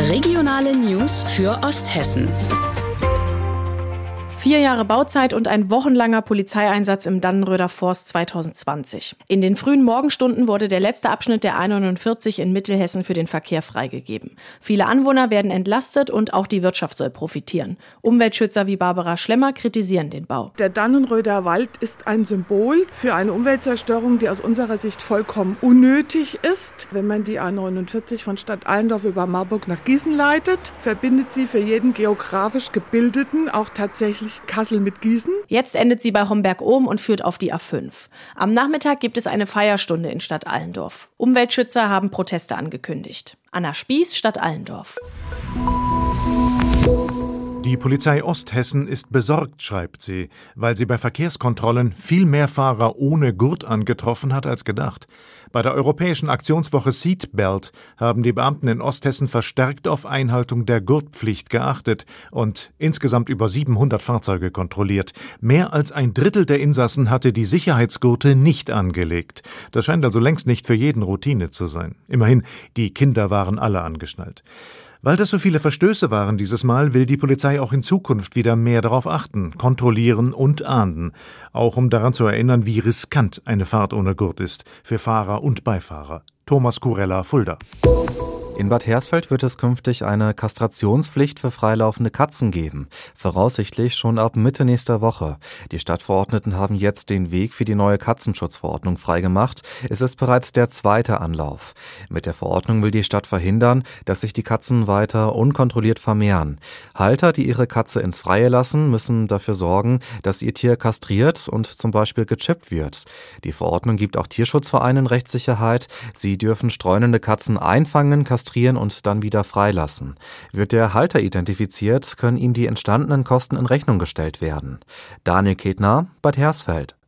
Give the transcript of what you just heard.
Regionale News für Osthessen. 4 Jahre Bauzeit und ein wochenlanger Polizeieinsatz im Dannenröder Forst 2020. In den frühen Morgenstunden wurde der letzte Abschnitt der A49 in Mittelhessen für den Verkehr freigegeben. Viele Anwohner werden entlastet und auch die Wirtschaft soll profitieren. Umweltschützer wie Barbara Schlemmer kritisieren den Bau. Der Dannenröder Wald ist ein Symbol für eine Umweltzerstörung, die aus unserer Sicht vollkommen unnötig ist. Wenn man die A49 von Stadt Allendorf über Marburg nach Gießen leitet, verbindet sie für jeden geografisch Gebildeten auch tatsächlich Kassel mit Gießen. Jetzt endet sie bei Homberg-Ohm und führt auf die A5. Am Nachmittag gibt es eine Feierstunde in Stadt Allendorf. Umweltschützer haben Proteste angekündigt. Anna Spieß, Stadt Allendorf. Die Polizei Osthessen ist besorgt, schreibt sie, weil sie bei Verkehrskontrollen viel mehr Fahrer ohne Gurt angetroffen hat als gedacht. Bei der europäischen Aktionswoche Seatbelt haben die Beamten in Osthessen verstärkt auf Einhaltung der Gurtpflicht geachtet und insgesamt über 700 Fahrzeuge kontrolliert. Mehr als ein Drittel der Insassen hatte die Sicherheitsgurte nicht angelegt. Das scheint also längst nicht für jeden Routine zu sein. Immerhin, die Kinder waren alle angeschnallt. Weil das so viele Verstöße waren dieses Mal, will die Polizei auch in Zukunft wieder mehr darauf achten, kontrollieren und ahnden. Auch um daran zu erinnern, wie riskant eine Fahrt ohne Gurt ist, für Fahrer und Beifahrer. Thomas Kurella, Fulda. In Bad Hersfeld wird es künftig eine Kastrationspflicht für freilaufende Katzen geben. Voraussichtlich schon ab Mitte nächster Woche. Die Stadtverordneten haben jetzt den Weg für die neue Katzenschutzverordnung freigemacht. Es ist bereits der 2. Anlauf. Mit der Verordnung will die Stadt verhindern, dass sich die Katzen weiter unkontrolliert vermehren. Halter, die ihre Katze ins Freie lassen, müssen dafür sorgen, dass ihr Tier kastriert und zum Beispiel gechippt wird. Die Verordnung gibt auch Tierschutzvereinen Rechtssicherheit. Sie dürfen streunende Katzen einfangen, kastrieren und dann wieder freilassen. Wird der Halter identifiziert, können ihm die entstandenen Kosten in Rechnung gestellt werden. Daniel Ketner, Bad Hersfeld.